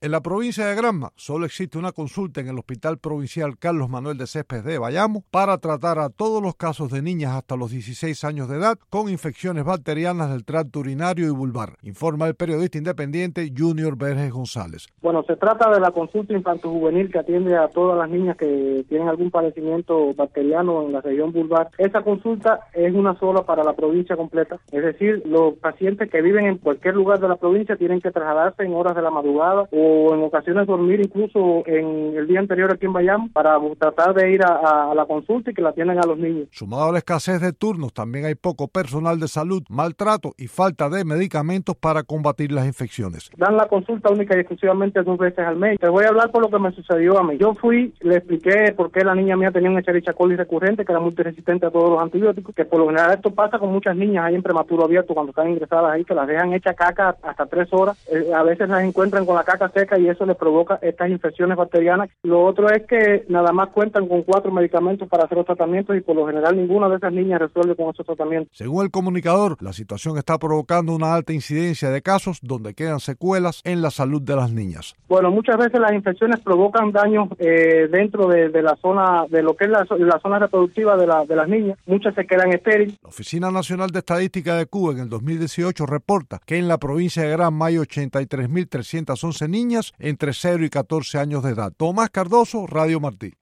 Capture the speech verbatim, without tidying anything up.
En la provincia de Granma solo existe una consulta en el Hospital Provincial Carlos Manuel de Céspedes de Bayamo para tratar a todos los casos de niñas hasta los dieciséis años de edad con infecciones bacterianas del tracto urinario y vulvar, informa el periodista independiente Junior Verges González. Bueno, se trata de la consulta infanto-juvenil que atiende a todas las niñas que tienen algún padecimiento bacteriano en la región vulvar. Esa consulta es una sola para la provincia completa, es decir, los pacientes que viven en cualquier lugar de la provincia tienen que trasladarse en horas de la madrugada o o en ocasiones dormir incluso en el día anterior aquí en Bayamo para tratar de ir a, a la consulta y que la atiendan a los niños. Sumado a la escasez de turnos, también hay poco personal de salud, maltrato y falta de medicamentos para combatir las infecciones. Dan la consulta única y exclusivamente dos veces al mes. Te voy a hablar por lo que me sucedió a mí. Yo fui, le expliqué por qué la niña mía tenía un Escherichia coli recurrente, que era multiresistente a todos los antibióticos, que por lo general esto pasa con muchas niñas ahí en prematuro abierto cuando están ingresadas ahí, que las dejan hecha caca hasta tres horas. Eh, a veces las encuentran con la caca seca y eso les provoca estas infecciones bacterianas. Lo otro es que nada más cuentan con cuatro medicamentos para hacer los tratamientos y por lo general ninguna de esas niñas resuelve con esos tratamientos. Según el comunicador, la situación está provocando una alta incidencia de casos donde quedan secuelas en la salud de las niñas. Bueno, muchas veces las infecciones provocan daños eh, dentro de, de la zona, de lo que es la, la zona reproductiva de, la, de las niñas. Muchas se quedan estériles. La Oficina Nacional de Estadística de Cuba en el dos mil dieciocho reporta que en la provincia de Granma hay ochenta y tres mil trescientas once niñas entre cero y catorce años de edad. Tomás Cardoso, Radio Martí.